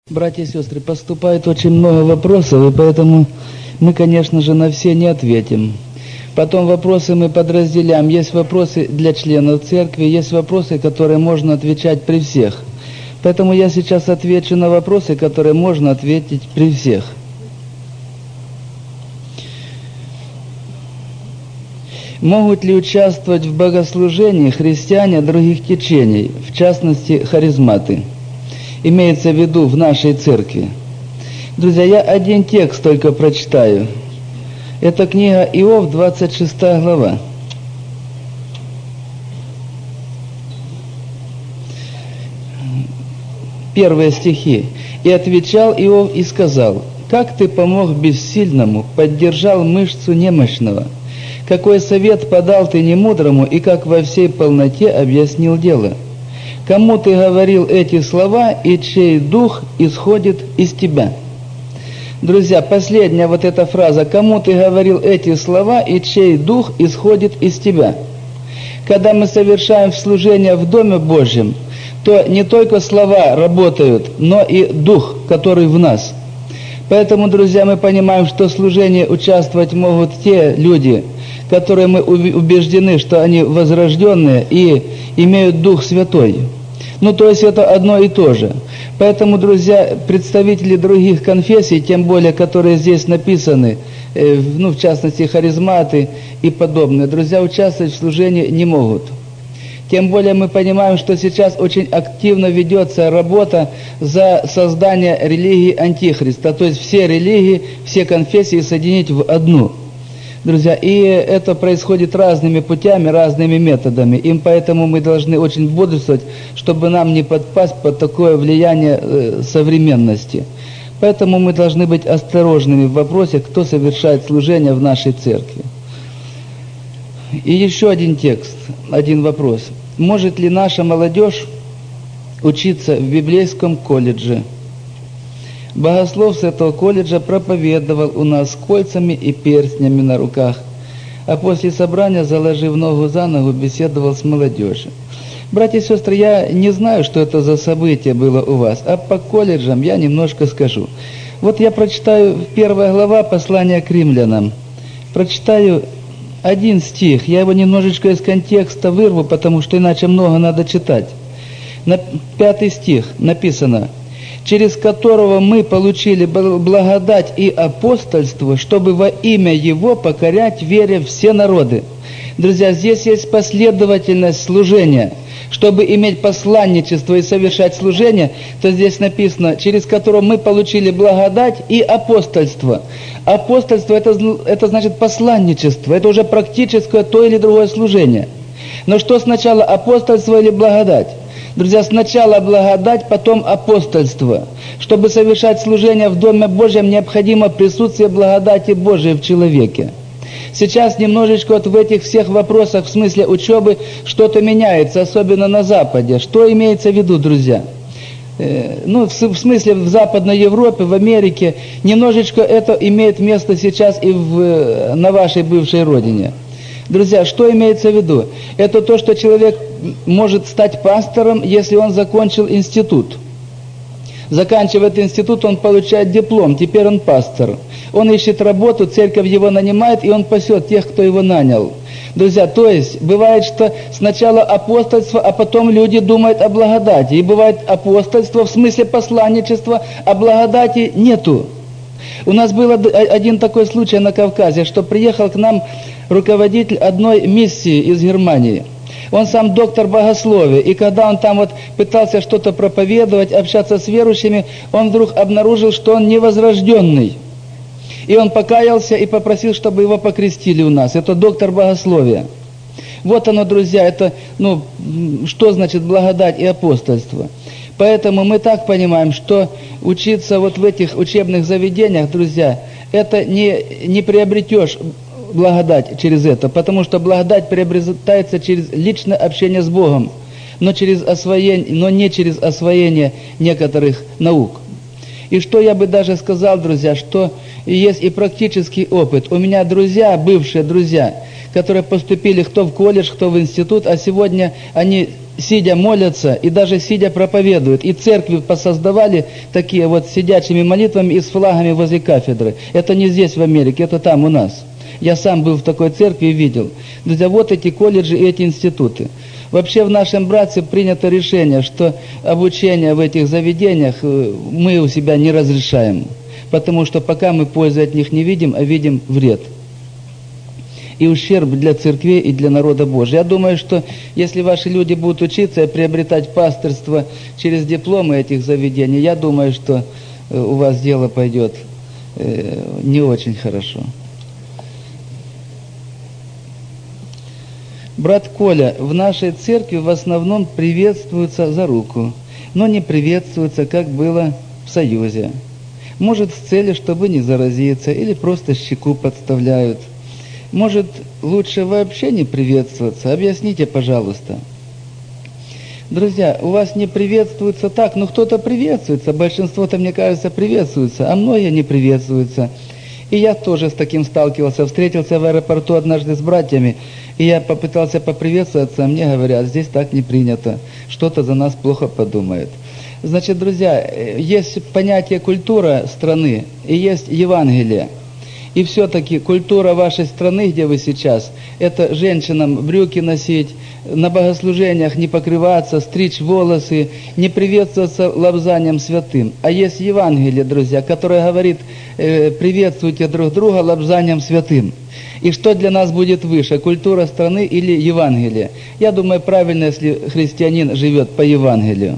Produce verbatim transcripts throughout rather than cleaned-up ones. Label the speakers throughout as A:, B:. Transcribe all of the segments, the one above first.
A: Братья и сестры, поступает очень много вопросов, и поэтому мы, конечно же, на все не ответим. Потом вопросы мы подразделяем. Есть вопросы для членов церкви, есть вопросы, которые можно отвечать при всех. Поэтому я сейчас отвечу на вопросы, которые можно ответить при всех. Могут ли участвовать в богослужении христиане других течений, в частности, харизматы? Имеется в виду в нашей церкви. Друзья, я один текст только прочитаю. Это книга Иов, двадцать шестая глава. Первые стихи. «И отвечал Иов и сказал: как ты помог бессильному, поддержал мышцу немощного? Какой совет подал ты немудрому, и как во всей полноте объяснил дело? Кому ты говорил эти слова, и чей дух исходит из тебя?» Друзья, последняя вот эта фраза: «Кому ты говорил эти слова, и чей дух исходит из тебя?» Когда мы совершаем служение в Доме Божьем, то не только слова работают, но и дух, который в нас. Поэтому, друзья, мы понимаем, что в служении участвовать могут те люди, которые мы убеждены, что они возрожденные и имеют Дух Святой. Ну, то есть это одно и то же. Поэтому, друзья, представители других конфессий, тем более, которые здесь написаны, э, ну, в частности, харизматы и подобные, друзья, участвовать в служении не могут. Тем более мы понимаем, что сейчас очень активно ведется работа за создание религии Антихриста, то есть все религии, все конфессии соединить в одну. Друзья, и это происходит разными путями, разными методами. Им поэтому мы должны очень бодрствовать, чтобы нам не подпасть под такое влияние э, современности. Поэтому мы должны быть осторожными в вопросе, кто совершает служение в нашей церкви. И еще один текст, один вопрос. Может ли наша молодежь учиться в библейском колледже? Богослов с этого колледжа проповедовал у нас с кольцами и перстнями на руках, а после собрания, заложив ногу за ногу, беседовал с молодежью. Братья и сестры, я не знаю, что это за событие было у вас, а по колледжам я немножко скажу. Вот я прочитаю первая глава послания к римлянам. Прочитаю один стих, я его немножечко из контекста вырву, потому что иначе много надо читать. На пятый стих написано: через которого мы получили благодать и апостольство, чтобы во имя Его покорять вере все народы. Друзья, здесь есть последовательность служения. Чтобы иметь посланничество и совершать служение, то здесь написано, через которого мы получили благодать и апостольство. Апостольство это, это значит посланничество, это уже практическое то или другое служение. Но что сначала, апостольство или благодать? Друзья, сначала благодать, потом апостольство. Чтобы совершать служение в Доме Божьем, необходимо присутствие благодати Божией в человеке. Сейчас немножечко вот в этих всех вопросах, в смысле учебы, что-то меняется, особенно на Западе. Что имеется в виду, друзья? Э, ну, в, в смысле в Западной Европе, в Америке, немножечко это имеет место сейчас и в, на вашей бывшей родине. Друзья, что имеется в виду? Это то, что человек может стать пастором, если он закончил институт. Заканчивает институт, он получает диплом, теперь он пастор. Он ищет работу, церковь его нанимает, и он пасет тех, кто его нанял. Друзья, то есть, бывает, что сначала апостольство, а потом люди думают о благодати. И бывает апостольство в смысле посланничества, а благодати нету. У нас был один такой случай на Кавказе, что приехал к нам руководитель одной миссии из Германии. Он сам доктор богословия, и когда он там вот пытался что-то проповедовать, общаться с верующими, он вдруг обнаружил, что он невозрожденный. И он покаялся и попросил, чтобы его покрестили у нас. Это доктор богословия. Вот оно, друзья, это, ну, что значит благодать и апостольство. Поэтому мы так понимаем, что учиться вот в этих учебных заведениях, друзья, это не, не приобретешь благодать через это, потому что благодать приобретается через личное общение с Богом, но, через освоение, но не через освоение некоторых наук. И что я бы даже сказал, друзья, что есть и практический опыт. У меня друзья, бывшие друзья, которые поступили кто в колледж, кто в институт, а сегодня они сидя молятся и даже сидя проповедуют. И церкви посоздавали такие вот сидячими молитвами и с флагами возле кафедры. Это не здесь в Америке, это там у нас. Я сам был в такой церкви и видел. Друзья, вот эти колледжи и эти институты. Вообще в нашем братстве принято решение, что обучение в этих заведениях мы у себя не разрешаем. Потому что пока мы пользы от них не видим, а видим вред. И ущерб для церкви и для народа Божьего. Я думаю, что если ваши люди будут учиться и приобретать пастырство через дипломы этих заведений, я думаю, что у вас дело пойдет не очень хорошо. Брат Коля, в нашей церкви в основном приветствуются за руку, но не приветствуются, как было в Союзе. Может, с целью, чтобы не заразиться, или просто щеку подставляют. Может, лучше вообще не приветствоваться? Объясните, пожалуйста. Друзья, у вас не приветствуется так, ну кто-то приветствуется, большинство-то, мне кажется, приветствуется, а многие не приветствуются. И я тоже с таким сталкивался, встретился в аэропорту однажды с братьями, и я попытался поприветствоваться, а мне говорят, здесь так не принято, что-то за нас плохо подумает. Значит, друзья, есть понятие культура страны и есть Евангелие. И все-таки культура вашей страны, где вы сейчас, это женщинам брюки носить, на богослужениях не покрываться, стричь волосы, не приветствоваться лобзанием святым. А есть Евангелие, друзья, которое говорит, э, приветствуйте друг друга лобзанием святым. И что для нас будет выше, культура страны или Евангелие? Я думаю, правильно, если христианин живет по Евангелию.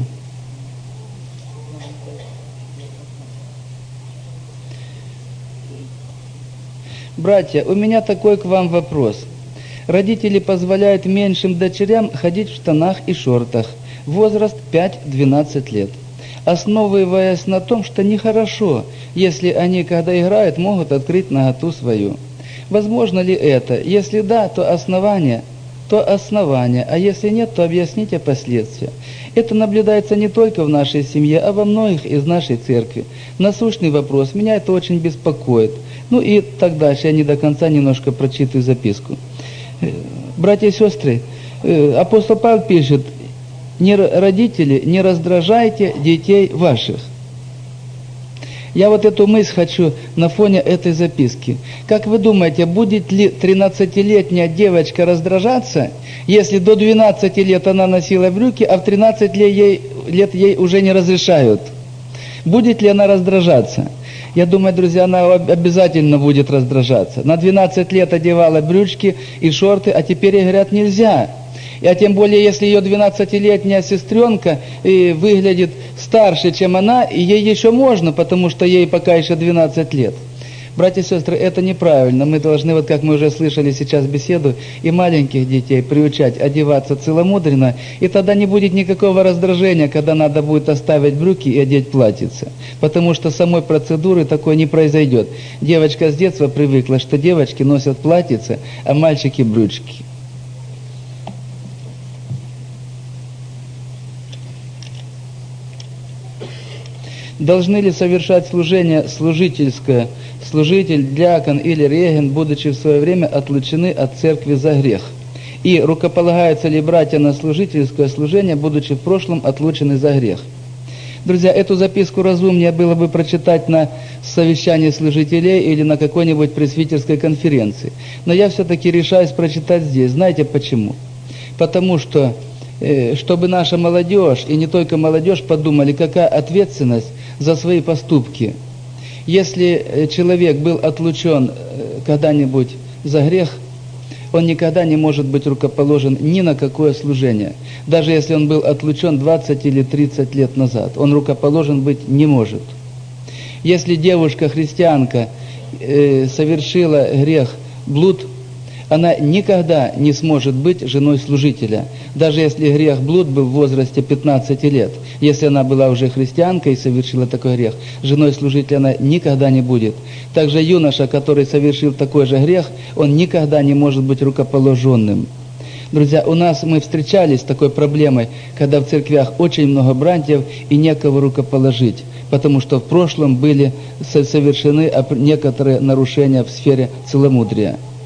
A: Братья, у меня такой к вам вопрос. Родители позволяют меньшим дочерям ходить в штанах и шортах. Возраст пять-двенадцать лет. Основываясь на том, что нехорошо, если они, когда играют, могут открыть наготу свою. Возможно ли это? Если да, то основание, то основание, а если нет, то объясните последствия. Это наблюдается не только в нашей семье, а во многих из нашей церкви. Насущный вопрос, меня это очень беспокоит. Ну и так дальше, я не до конца немножко прочитаю записку. Братья и сестры, апостол Павел пишет, не родители, не раздражайте детей ваших. Я вот эту мысль хочу на фоне этой записки. Как вы думаете, будет ли тринадцатилетняя девочка раздражаться, если до двенадцати лет она носила брюки, а в тринадцать лет ей, лет ей уже не разрешают? Будет ли она раздражаться? Я думаю, друзья, она обязательно будет раздражаться. На двенадцать лет одевала брючки и шорты, а теперь ей говорят нельзя. А тем более, если ее двенадцатилетняя сестренка и выглядит старше, чем она, и ей еще можно, потому что ей пока еще двенадцать лет. Братья и сестры, это неправильно. Мы должны, вот как мы уже слышали сейчас беседу, и маленьких детей приучать одеваться целомудренно, и тогда не будет никакого раздражения, когда надо будет оставить брюки и одеть платьице. Потому что самой процедуры такой не произойдет. Девочка с детства привыкла, что девочки носят платьице, а мальчики брючки. Должны ли совершать служение служительское, служитель, диакон или регент, будучи в свое время отлучены от церкви за грех? И рукополагаются ли братья на служительское служение, будучи в прошлом отлучены за грех? Друзья, эту записку разумнее было бы прочитать на совещании служителей или на какой-нибудь пресвитерской конференции. Но я все-таки решаюсь прочитать здесь. Знаете почему? Потому что, э, чтобы наша молодежь, и не только молодежь, подумали, какая ответственность за свои поступки. Если человек был отлучен когда-нибудь за грех, он никогда не может быть рукоположен ни на какое служение. Даже если он был отлучен двадцать или тридцать лет назад, он рукоположен быть не может. Если девушка-христианка э, совершила грех, блуд, она никогда не сможет быть женой служителя, даже если грех блуд был в возрасте пятнадцати лет. Если она была уже христианкой и совершила такой грех, женой служителя она никогда не будет. Также юноша, который совершил такой же грех, он никогда не может быть рукоположенным. Друзья, у нас мы встречались с такой проблемой, когда в церквях очень много братьев и некого рукоположить, потому что в прошлом были совершены некоторые нарушения в сфере целомудрия.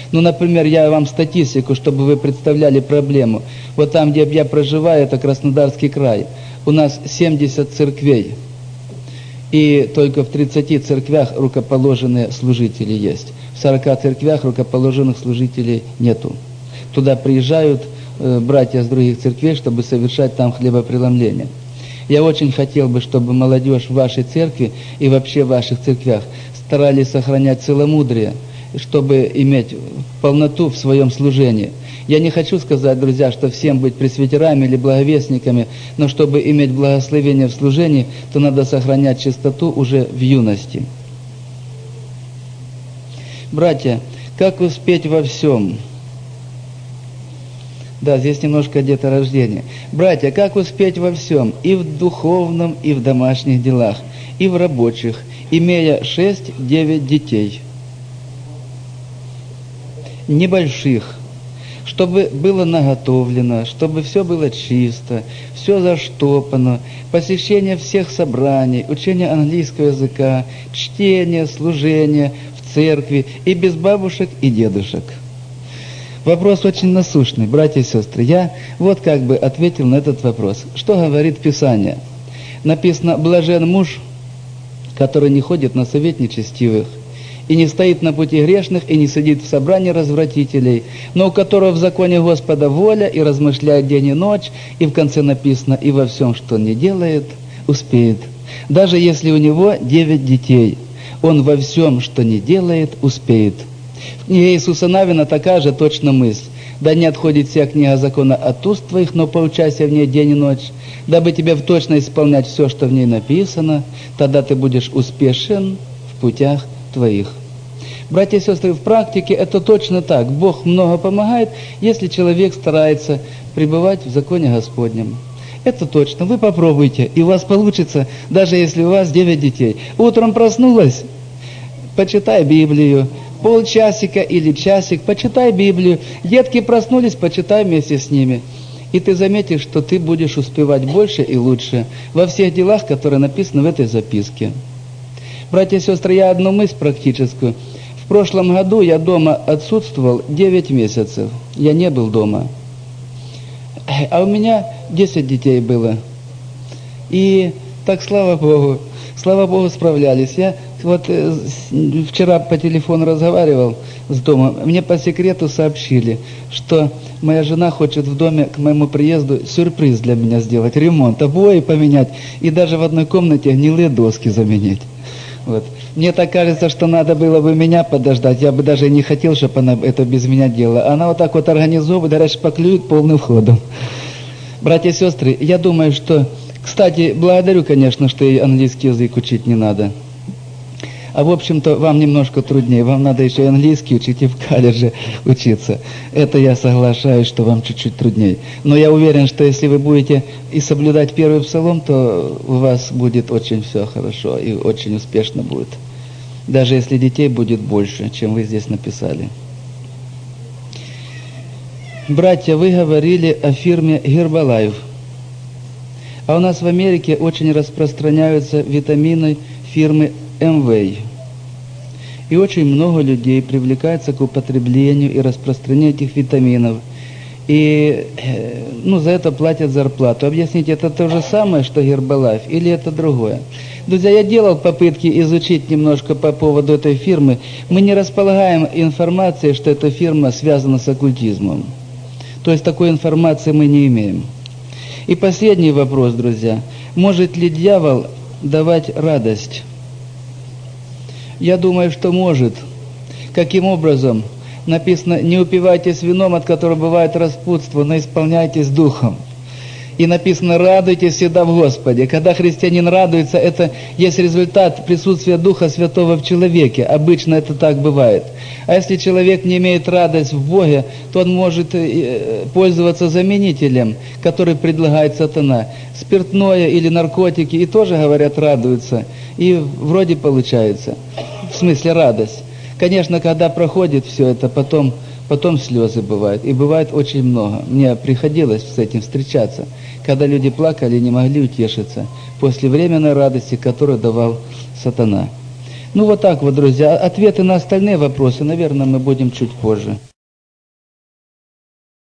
A: Ну, например, я вам статистику, чтобы вы представляли проблему. Вот там, где я проживаю, это Краснодарский край. У нас семьдесят церквей. И только в тридцати церквях рукоположенные служители есть. В сорока церквях рукоположенных служителей нету. Туда приезжают э, братья с других церквей, чтобы совершать там хлебопреломление. Я очень хотел бы, чтобы молодежь в вашей церкви и вообще в ваших церквях старались сохранять целомудрие, чтобы иметь полноту в своем служении. Я не хочу сказать, друзья, что всем быть пресвитерами или благовестниками, но чтобы иметь благословение в служении, то надо сохранять чистоту уже в юности. Братья, как успеть во всем? Да, здесь немножко деторождение. Братья, как успеть во всем? И в духовном, и в домашних делах, и в рабочих, имея шесть-девять детей. Небольших, чтобы было наготовлено, чтобы все было чисто, все заштопано, посещение всех собраний, учение английского языка, чтение, служение в церкви, и без бабушек и дедушек. Вопрос очень насущный, братья и сестры. Я вот как бы ответил на этот вопрос. Что говорит Писание? Написано: «Блажен муж, который не ходит на совет нечестивых, и не стоит на пути грешных, и не сидит в собрании развратителей, но у которого в законе Господа воля, и размышляет день и ночь», и в конце написано: «И во всем, что он не делает, успеет». Даже если у него девять детей, он во всем, что не делает, успеет. В книге Иисуса Навина такая же точно мысль: «Да не отходит вся книга закона от уст твоих, но поучайся в ней день и ночь, дабы тебе в точно исполнять все, что в ней написано, тогда ты будешь успешен в путях твоих». Братья и сестры, в практике это точно так. Бог много помогает, если человек старается пребывать в законе Господнем. Это точно. Вы попробуйте, и у вас получится, даже если у вас девять детей. Утром проснулась, почитай Библию. Полчасика или часик, почитай Библию. Детки проснулись, почитай вместе с ними. И ты заметишь, что ты будешь успевать больше и лучше во всех делах, которые написаны в этой записке. Братья и сестры, я одну мысль практическую. В прошлом году я дома отсутствовал девять месяцев. Я не был дома. А у меня десять детей было. И так, слава Богу, слава Богу, справлялись. Я вот э, вчера по телефону разговаривал с домом. Мне по секрету сообщили, что моя жена хочет в доме к моему приезду сюрприз для меня сделать, ремонт, обои поменять и даже в одной комнате гнилые доски заменить. Вот. Мне так кажется, что надо было бы меня подождать. Я бы даже не хотел, чтобы она это без меня делала. Она вот так вот организовывает, да шпаклюет полным ходом. Братья и сестры, я думаю, что... Кстати, благодарю, конечно, что и английский язык учить не надо. А в общем-то, вам немножко труднее. Вам надо еще и английский учить, и в колледже учиться. Это я соглашаюсь, что вам чуть-чуть труднее. Но я уверен, что если вы будете и соблюдать первый псалом, то у вас будет очень все хорошо и очень успешно будет. Даже если детей будет больше, чем вы здесь написали. Братья, вы говорили о фирме Herbalife. А у нас в Америке очень распространяются витамины фирмы Amway. И очень много людей привлекается к употреблению и рапространению этих витаминов. И ну, за это платят зарплату. Объясните, это то же самое, что Herbalife, или это другое? Друзья, я делал попытки изучить немножко по поводу этой фирмы. Мы не располагаем информацией, что эта фирма связана с оккультизмом. То есть такой информации мы не имеем. И последний вопрос, друзья. Может ли дьявол давать радость? Я думаю, что может. Каким образом? Написано: не упивайтесь вином, от которого бывает распутство, но исполняйтесь духом. И написано: радуйтесь всегда в Господе. Когда христианин радуется, это есть результат присутствия Духа Святого в человеке. Обычно это так бывает. А если человек не имеет радость в Боге, то он может пользоваться заменителем, который предлагает сатана. Спиртное или наркотики, и тоже, говорят, радуются. И вроде получается. В смысле радость. Конечно, когда проходит все это, потом, потом слезы бывают. И бывает очень много. Мне приходилось с этим встречаться. Когда люди плакали и не могли утешиться после временной радости, которую давал сатана. Ну вот так вот, друзья. Ответы на остальные вопросы, наверное, мы будем чуть позже.